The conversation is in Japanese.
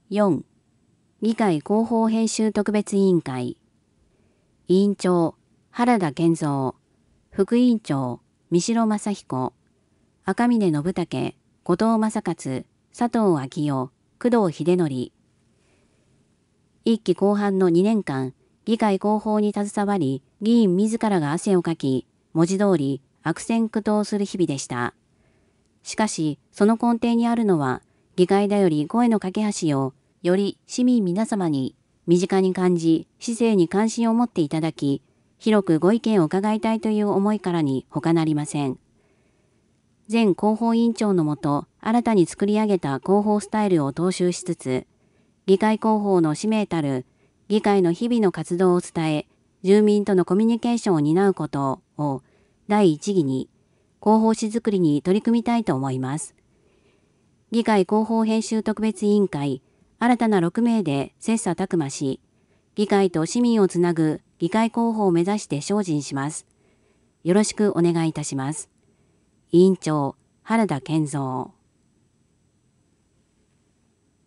4、議会広報編集特別委員会。委員長、原田健三。副委員長、三代正彦。赤嶺信武、後藤正勝、佐藤昭夫、工藤秀則。一期後半の2年間、議会広報に携わり、議員自らが汗をかき、文字通り悪戦苦闘する日々でした。しかし、その根底にあるのは、議会だより声の架け橋を、より市民皆様に身近に感じ、市政に関心を持っていただき、広くご意見を伺いたいという思いからに他なりません。前広報委員長のもと、新たに作り上げた広報スタイルを踏襲しつつ、議会広報の使命たる議会の日々の活動を伝え、住民とのコミュニケーションを担うことを第一義に、広報誌作りに取り組みたいと思います。議会広報編集特別委員会、新たな6名で切磋琢磨し、議会と市民をつなぐ議会広報を目指して精進します。よろしくお願いいたします。委員長、原田健三。